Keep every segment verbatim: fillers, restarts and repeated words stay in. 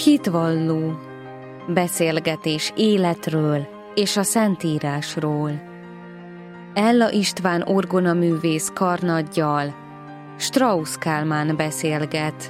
Hitvalló beszélgetés életről és a Szentírásról. Ella István orgonaművész karnaggyal Strauss Kálmán beszélget.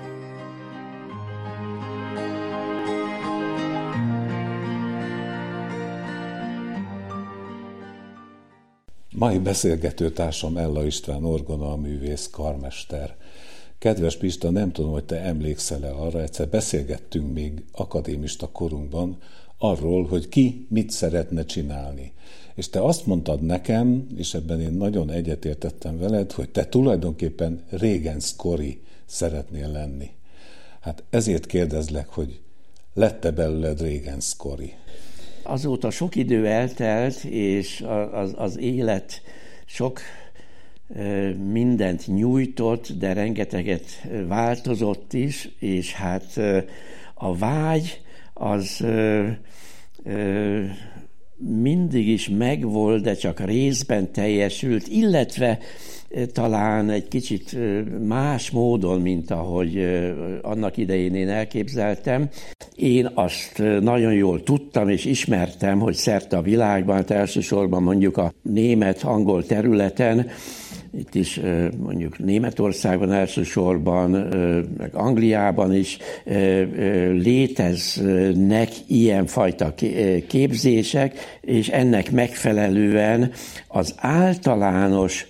Mai beszélgetőtársam Ella István orgonaművész karmester. Kedves Pista, nem tudom, hogy te emlékszel-e arra, egyszer beszélgettünk még akadémista korunkban arról, hogy ki mit szeretne csinálni. És te azt mondtad nekem, és ebben én nagyon egyetértettem veled, hogy te tulajdonképpen Regenskorry szeretnél lenni. Hát ezért kérdezlek, hogy lett-e belőled Regenskorry? Azóta sok idő eltelt, és az, az élet sok mindent nyújtott, de rengeteget változott is, és hát a vágy az mindig is megvolt, de csak részben teljesült, illetve talán egy kicsit más módon, mint ahogy annak idején én elképzeltem. Én azt nagyon jól tudtam és ismertem, hogy szerte a világban, elsősorban mondjuk a német-angol területen, itt is mondjuk Németországban elsősorban, meg Angliában is léteznek ilyenfajta képzések, és ennek megfelelően az általános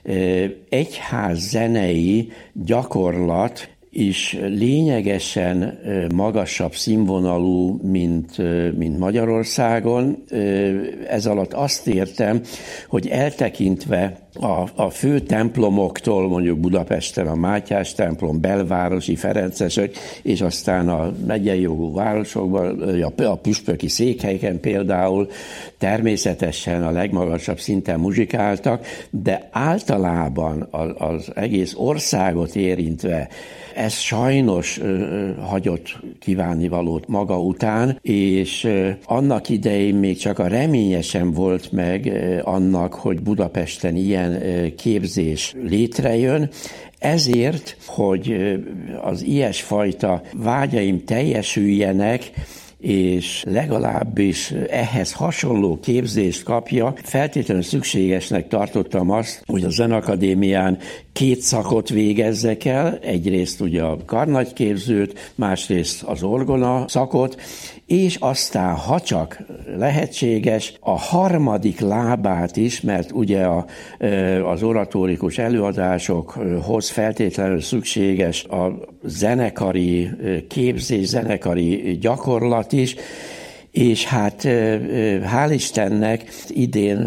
egyház zenei gyakorlat is lényegesen magasabb színvonalú, mint, mint Magyarországon. Ez alatt azt értem, hogy eltekintve a, a fő templomoktól, mondjuk Budapesten a Mátyás templom, belvárosi Ferencesek, és aztán a megyei jogú városokban, a, a püspöki székhelyeken például természetesen a legmagasabb szinten muzsikáltak, de általában az, az egész országot érintve ez sajnos ö, hagyott kívánnivalót maga után, és ö, annak idején még csak a reménye sem volt meg ö, annak, hogy Budapesten ilyen ö, képzés létrejön. Ezért, hogy ö, az ilyesfajta vágyaim teljesüljenek, és legalábbis ehhez hasonló képzést kapja, feltétlenül szükségesnek tartottam azt, hogy a Zenakadémián két szakot végezzek el, egyrészt ugye a karnagyképzőt, másrészt az orgona szakot, és aztán, ha csak lehetséges, a harmadik lábát is, mert ugye a, az oratórikus előadásokhoz feltétlenül szükséges a zenekari képzés, zenekari gyakorlat is, és hát hál' Istennek idén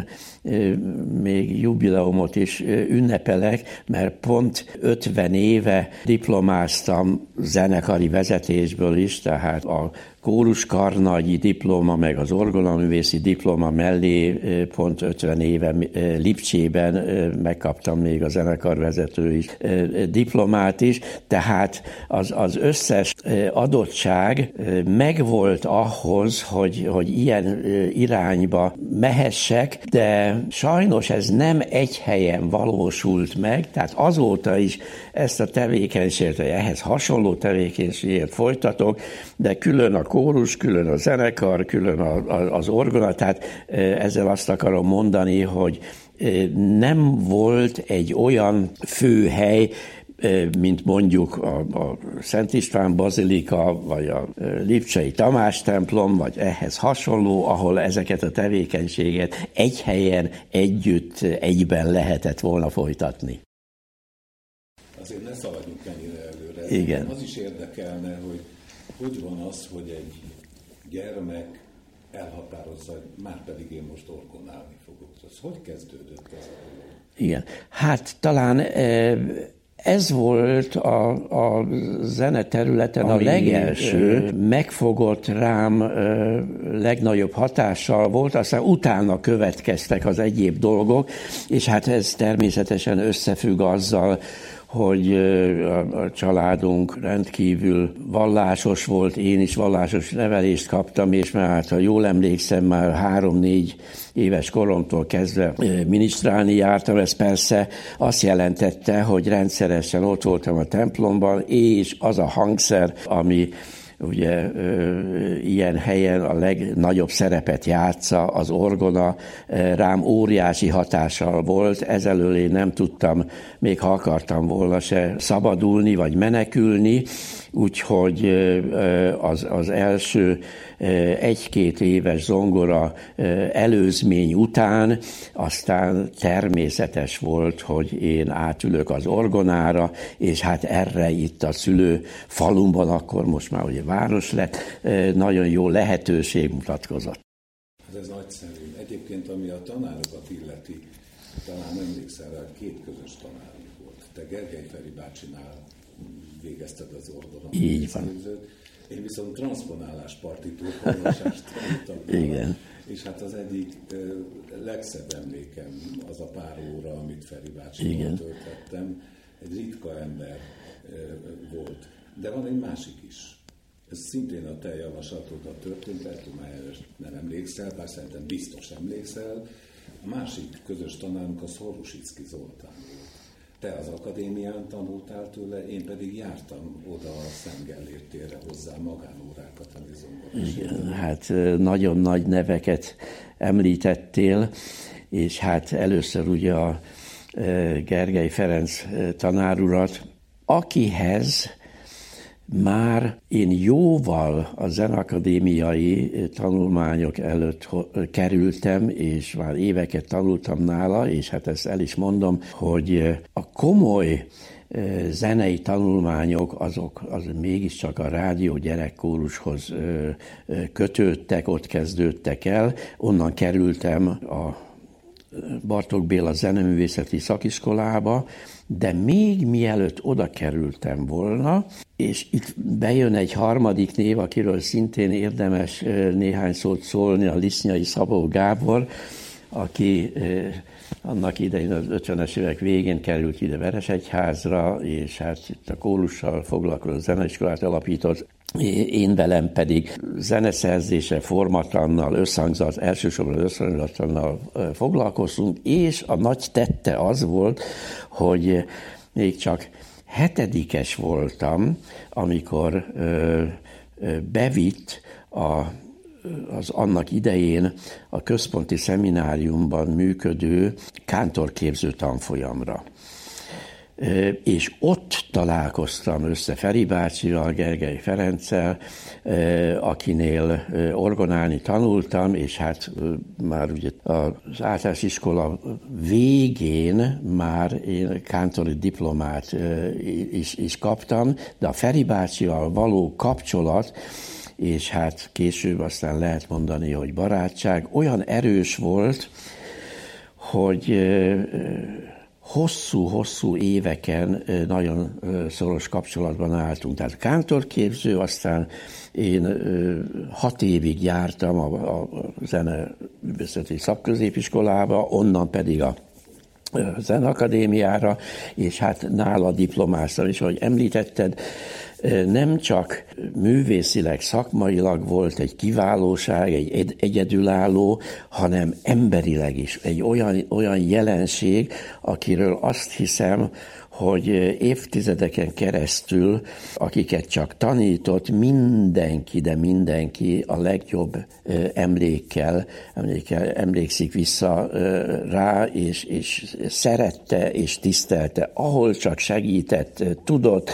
még jubileumot is ünnepelek, mert pont ötven éve diplomáztam zenekari vezetésből is, tehát a kóruskarnagyi diploma, meg az orgonaművészi diploma mellé pont ötven éve Lipcsében megkaptam még a zenekarvezetői diplomát is, tehát az, az összes adottság megvolt ahhoz, hogy, hogy ilyen irányba mehessek, de sajnos ez nem egy helyen valósult meg, tehát azóta is ezt a tevékenységet, ehhez hasonló tevékenységet folytatok, de külön a kórus, külön a zenekar, külön az orgona, tehát ezzel azt akarom mondani, hogy nem volt egy olyan főhely, mint mondjuk a, a Szent István bazilika, vagy a lipcsei Tamás templom, vagy ehhez hasonló, ahol ezeket a tevékenységet egy helyen, együtt, egyben lehetett volna folytatni. Azért ne szaladjunk ennyire előre. Igen. Az is érdekelne, hogy hogy van az, hogy egy gyermek elhatározza, hogy már pedig én most orgonálni fogok. Ez hogy kezdődött ez a dolog? Igen. Hát talán ez volt a, a zene területen a legelső, megfogott rám legnagyobb hatással volt, aztán utána következtek az egyéb dolgok, és hát ez természetesen összefügg azzal, hogy a családunk rendkívül vallásos volt, én is vallásos nevelést kaptam, és már hát, ha jól emlékszem, már három-négy éves koromtól kezdve minisztrálni jártam. Ez persze azt jelentette, hogy rendszeresen ott voltam a templomban, és az a hangszer, ami ugye ilyen helyen a legnagyobb szerepet játsza, az orgona rám óriási hatással volt, ezelől én nem tudtam, még ha akartam volna se szabadulni, vagy menekülni, úgyhogy az, az első egy-két éves zongora előzmény után aztán természetes volt, hogy én átülök az orgonára, és hát erre itt a szülő falumban, akkor most már ugye város lett, nagyon jó lehetőség mutatkozott. Hát ez nagyszerű. Egyébként, ami a tanárokat illeti, talán emlékszel rá, két közös tanárunk volt. Te Gergely Feri bácsinál végezted az orgona. Így van. Én viszont transponálás partitúr olvasást tanultam. Igen. És hát az egyik legszebb emlékem az a pár óra, amit Feri bácsival töltöttem. Egy ritka ember volt. De van egy másik is. Ez szintén a te javaslatodra történt, lehet, hogy már nem emlékszel, bár szerintem biztos emlékszel. A másik közös tanárunk az Horusicki Zoltán volt. Te az akadémián tanultál tőle, én pedig jártam oda a Szent Gellért térre hozzá magánórákat tanítani. Igen, hát nagyon nagy neveket említettél, és hát először ugye a Gergely Ferenc tanárurat, akihez már én jóval a zenakadémiai tanulmányok előtt kerültem, és már éveket tanultam nála, és hát ezt el is mondom, hogy a komoly zenei tanulmányok azok az mégiscsak a rádió gyerekkórushoz kötődtek, ott kezdődtek el. Onnan kerültem a Bartók Béla zeneművészeti szakiskolába, de még mielőtt oda kerültem volna, és itt bejön egy harmadik név, akiről szintén érdemes néhány szót szólni, a Lisznyai Szabó Gábor, aki annak idején az ötvenes évek végén került ide Veresegyházra, és hát itt a kórussal foglalkozó zeneiskolát alapított. Én velem pedig zeneszerzése, formatannal, összhangzat, elsősorban összhangzatannal foglalkoztunk, és a nagy tette az volt, hogy még csak hetedikes voltam, amikor ö, ö, bevitt a, az annak idején a központi szemináriumban működő kántorképző tanfolyamra. És ott találkoztam össze Feri bácsival, Gergely Ferenccel, akinél orgonálni tanultam, és hát már ugye az általános iskola végén már én kántori diplomát is, is kaptam, de a Feri bácsival való kapcsolat, és hát később aztán lehet mondani, hogy barátság, olyan erős volt, hogy hosszú-hosszú éveken nagyon szoros kapcsolatban álltunk. Tehát kántorképző, aztán én hat évig jártam a, a zeneművészeti szakközépiskolába, onnan pedig a Zenakadémiára, és hát nála diplomáztam is, ahogy említetted, nem csak művészileg, szakmailag volt egy kiválóság, egy egyedülálló, hanem emberileg is egy olyan, olyan jelenség, akiről azt hiszem, hogy évtizedeken keresztül, akiket csak tanított, mindenki, de mindenki a legjobb emlékkel, emlékkel emlékszik vissza rá, és, és szerette, és tisztelte, ahol csak segített, tudott,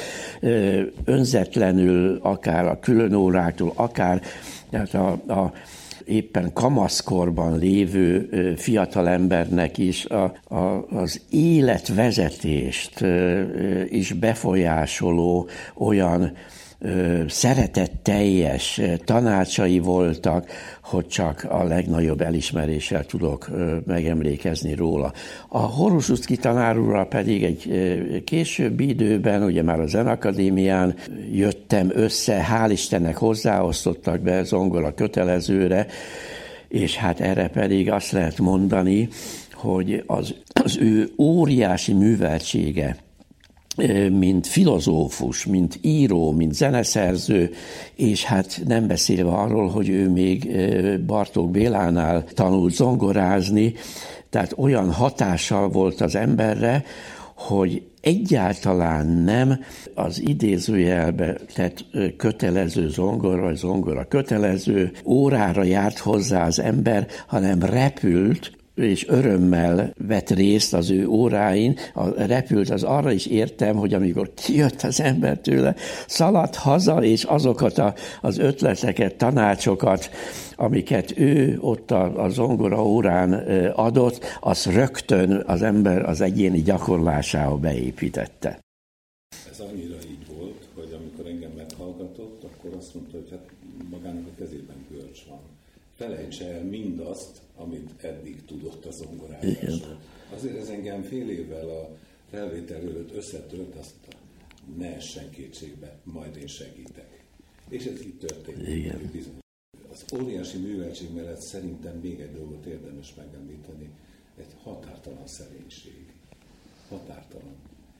önzetlenül, akár a különórától, akár tehát a, a éppen kamaszkorban lévő fiatalembernek is a, a, az életvezetést is befolyásoló olyan szeretetteljes tanácsai voltak, hogy csak a legnagyobb elismeréssel tudok megemlékezni róla. A Horusicki tanár úrral pedig egy későbbi időben, ugye már a Zenakadémián jöttem össze, hál' Istennek hozzáosztottak be zongora kötelezőre, és hát erre pedig azt lehet mondani, hogy az, az ő óriási műveltsége, mint filozófus, mint író, mint zeneszerző, és hát nem beszélve arról, hogy ő még Bartók Bélánál tanult zongorázni, tehát olyan hatással volt az emberre, hogy egyáltalán nem az idézőjelbe tett kötelező zongora, vagy zongora kötelező órára járt hozzá az ember, hanem repült, és örömmel vett részt az ő óráin. A repült, az arra is értem, hogy amikor kijött az ember tőle, szaladt haza, és azokat a, az ötleteket, tanácsokat, amiket ő ott a, a zongora órán adott, azt rögtön az ember az egyéni gyakorlásába beépítette. Ez annyira így volt, hogy amikor engem meghallgatott, akkor azt mondta, hogy hát magának a kezében görcs van. Felejtse el mindazt, amit eddig tudott a zongorázásról. Azért ez engem fél évvel a felvétel előtt összetört, azt ne essen kétségbe, majd én segítek. És ez így történt. Igen. Az óriási műveltség mellett szerintem még egy dolgot érdemes megemlíteni, egy határtalan szerénység. Határtalan.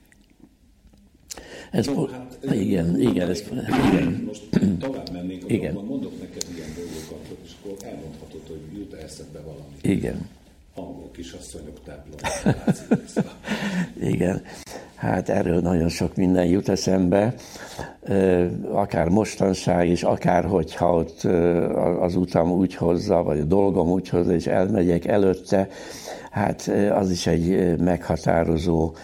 Ez no, po- hát, igen, igen, ez, igen. Most tovább mennék, akkor mondok neked ilyen dolgokat, és akkor elmondhatod, hogy jut eszedbe valami. Igen. Angol kisasszonyok templom. Igen. Hát erről nagyon sok minden jut eszembe, akár mostanság is, akár hogyha ott az utam úgy hozza, vagy a dolgom úgy hozza, és elmegyek előtte, hát az is egy meghatározó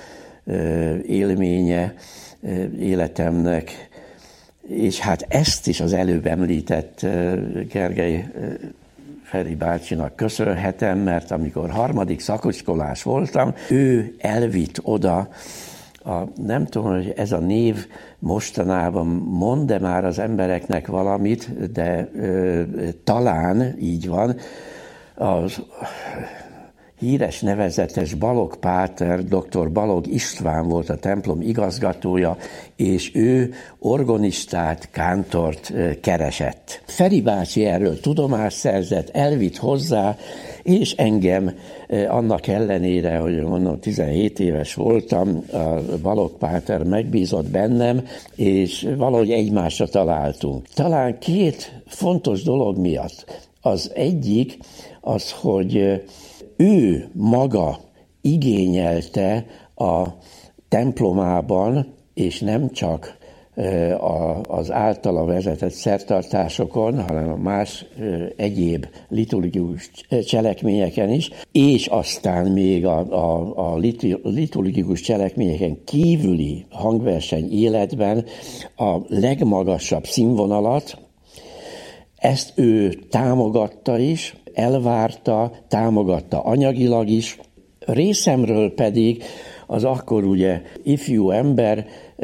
élménye életemnek, és hát ezt is az előbb említett Gergely Feri bácsinak köszönhetem, mert amikor harmadik szakiskolás voltam, ő elvitt oda, a, nem tudom, hogy ez a név mostanában mond-e már az embereknek valamit, de ö, talán így van, az híres nevezetes Balogh páter, dr. Balogh István volt a templom igazgatója, és ő organistát, kántort keresett. Feri bácsi erről tudomást szerzett, elvitt hozzá, és engem annak ellenére, hogy mondom, tizenhét éves voltam, a Balogh páter megbízott bennem, és valahogy egymásra találtunk. Talán két fontos dolog miatt. Az egyik az, hogy ő maga igényelte a templomában, és nem csak az általa vezetett szertartásokon, hanem a más egyéb liturgikus cselekményeken is, és aztán még a, a, a liturgikus cselekményeken kívüli hangverseny életben a legmagasabb színvonalat. Ezt ő támogatta is, elvárta, támogatta anyagilag is. Részemről pedig az akkor ugye ifjú embernél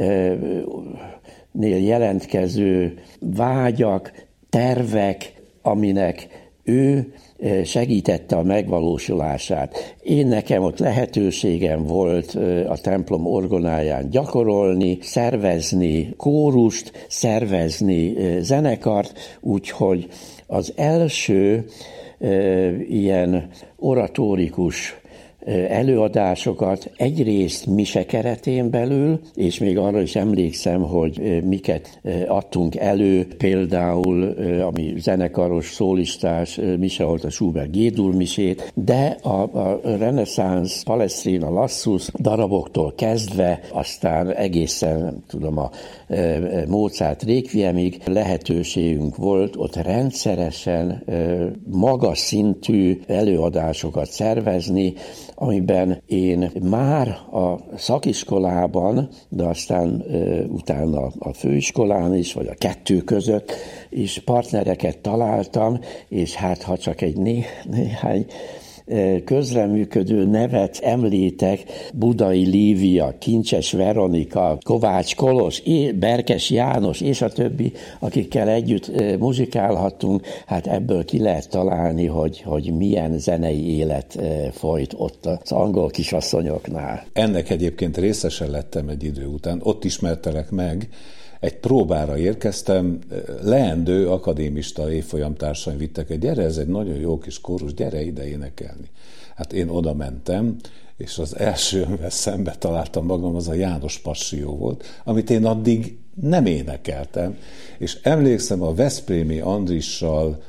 jelentkező vágyak, tervek, aminek ő segítette a megvalósulását. Én nekem ott lehetőségem volt a templom orgonáján gyakorolni, szervezni kórust, szervezni zenekart, úgyhogy az első ilyen oratórikus előadásokat egyrészt mise keretén belül, és még arra is emlékszem, hogy miket adtunk elő, például ami zenekaros, szólistás mise volt a Schubert G-dur misét, de a, a reneszánsz, Palestrina, Lassus daraboktól kezdve, aztán egészen, nem tudom, a Mozart Requiemig lehetőségünk volt ott rendszeresen magas szintű előadásokat szervezni, amiben én már a szakiskolában, de aztán e, utána a főiskolán is, vagy a kettő között is partnereket találtam, és hát ha csak egy né, néhány közreműködő nevet említek, Budai Lívia, Kincses Veronika, Kovács Kolos, Berkes János és a többi, akikkel együtt muzsikálhattunk, hát ebből ki lehet találni, hogy, hogy milyen zenei élet folyt ott az angol kisasszonyoknál. Ennek egyébként részesen lettem egy idő után, ott ismertelek meg, egy próbára érkeztem, leendő akadémista évfolyamtársaim vittek, hogy gyere, ez egy nagyon jó kis kórus, gyere ide énekelni. Hát én oda mentem, és az első, amivel szembe találtam magam, az a János Passió volt, amit én addig nem énekeltem, és emlékszem, a veszprémi Andrissal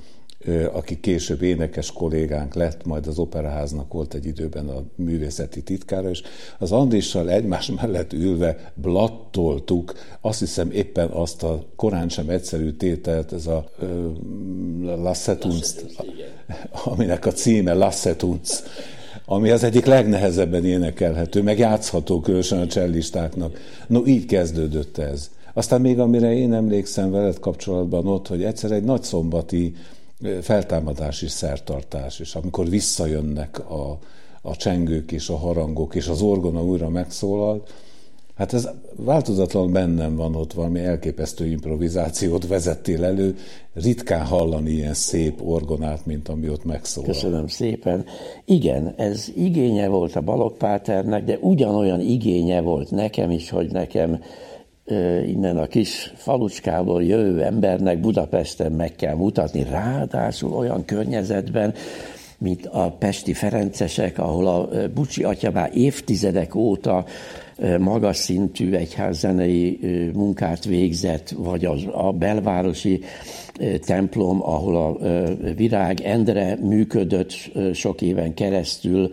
aki később énekes kollégánk lett, majd az Operaháznak volt egy időben a művészeti titkára, és az Andrissal egymás mellett ülve blattoltuk, azt hiszem éppen azt a korán sem egyszerű tételt, ez a uh, Lassetunc, aminek a címe Lassetunc, ami az egyik legnehezebben énekelhető, meg játszható, különösen a cellistáknak. No, így kezdődött ez. Aztán még amire én emlékszem veled kapcsolatban ott, hogy egyszer egy nagyszombati feltámadási szertartás, és amikor visszajönnek a, a csengők és a harangok, és az orgona újra megszólalt, hát ez változatlan bennem van ott, valami elképesztő improvizációt vezettél elő, ritkán hallani ilyen szép orgonát, mint ami ott megszólal. Köszönöm szépen. Igen, ez igénye volt a Balogh Páternek, de ugyanolyan igénye volt nekem is, hogy nekem innen a kis falucskából jövő embernek Budapesten meg kell mutatni, ráadásul olyan környezetben, mint a pesti ferencesek, ahol a Bucsi atya már évtizedek óta magas szintű egyházzenei munkát végzett, vagy az, a belvárosi templom, ahol a Virág Endre működött sok éven keresztül,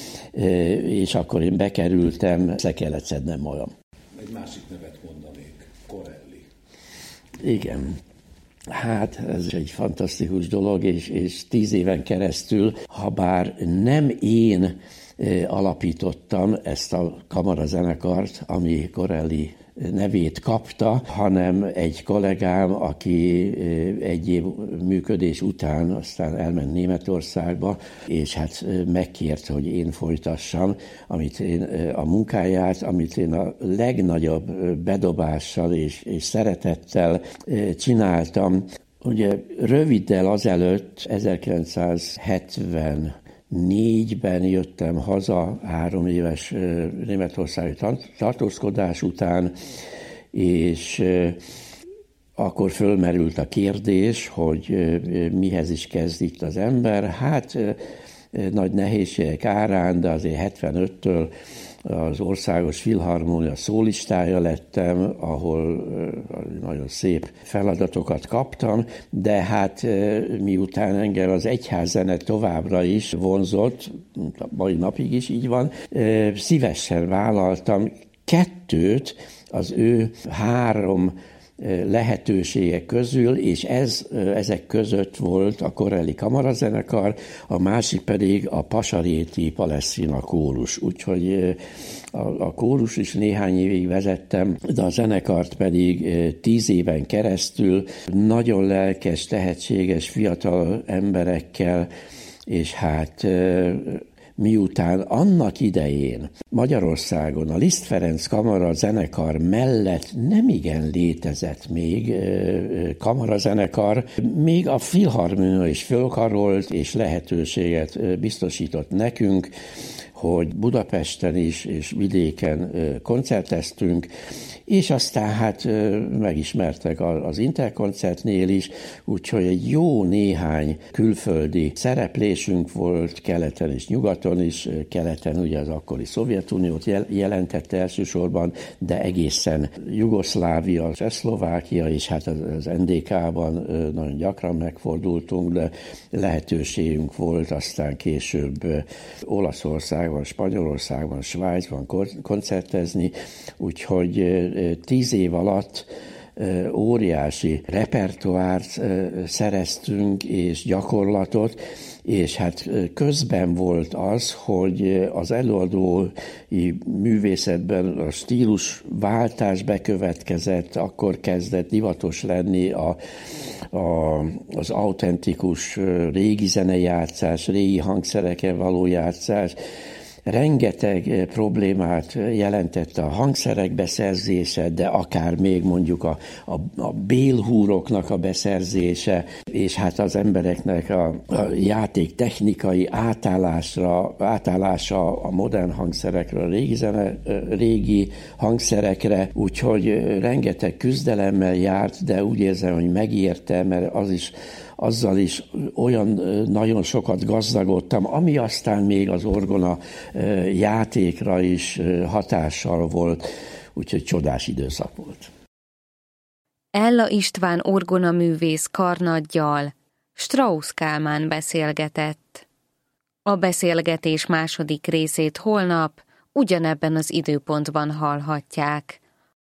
és akkor én bekerültem, le kellett szednem magam. Egy másik nevet mondanék, Corelli. Igen. Hát ez egy fantasztikus dolog, és, és tíz éven keresztül, ha bár nem én alapítottam ezt a kamarazenekart, ami Corelli nevét kapta, hanem egy kollégám, aki egy év működés után aztán elment Németországba, és hát megkért, hogy én folytassam amit én, a munkáját, amit én a legnagyobb bedobással és, és szeretettel csináltam. Ugye röviddel azelőtt, ezerkilencszázhetven négyben jöttem haza három éves németországi tartózkodás után, és akkor fölmerült a kérdés, hogy mihez is kezd itt az ember. Hát nagy nehézségek árán, de azért hetvenöttől az Országos Filharmónia szólistája lettem, ahol nagyon szép feladatokat kaptam, de hát miután engem az egyházzene továbbra is vonzott, mai napig is így van, szívesen vállaltam kettőt az ő három lehetőségek közül, és ez, ezek között volt a Corelli kamarazenekar, a másik pedig a Pasaréti Palestrina kórus. Úgyhogy a, a kórus is néhány évig vezettem, de a zenekart pedig tíz éven keresztül nagyon lelkes, tehetséges fiatal emberekkel, és hát miután annak idején Magyarországon a Liszt Ferenc kamara zenekar mellett nemigen létezett még kamarazenekar, még a Filharmonia is fölkarolt és lehetőséget biztosított nekünk, hogy Budapesten is és vidéken koncerteztünk, és aztán hát megismertek az Interkoncertnél is, úgyhogy egy jó néhány külföldi szereplésünk volt, keleten és nyugaton is, keleten ugye az akkori Szovjetuniót jelentette elsősorban, de egészen Jugoszlávia, Csehszlovákia, és hát az en dé ká-ban nagyon gyakran megfordultunk, de lehetőségünk volt aztán később Olaszországban, Spanyolországban, Svájcban koncertezni, úgyhogy tíz év alatt óriási repertoárt szereztünk és gyakorlatot, és hát közben volt az, hogy az előadói művészetben a stílusváltás bekövetkezett, akkor kezdett divatos lenni a, a, az autentikus régi zenejátszás, régi hangszereken való játszás. Rengeteg problémát jelentett a hangszerek beszerzése, de akár még mondjuk a, a, a bélhúroknak a beszerzése, és hát az embereknek a, a játék technikai átállásra, átállása a modern hangszerekről, a régi, zene, régi hangszerekre, úgyhogy rengeteg küzdelemmel járt, de úgy érzem, hogy megérte, mert az is azzal is olyan nagyon sokat gazdagodtam, ami aztán még az orgona játékra is hatással volt, úgyhogy csodás időszak volt. Ella István orgonaművész karnaggyal Strauss Kálmán beszélgetett. A beszélgetés második részét holnap ugyanebben az időpontban hallhatják.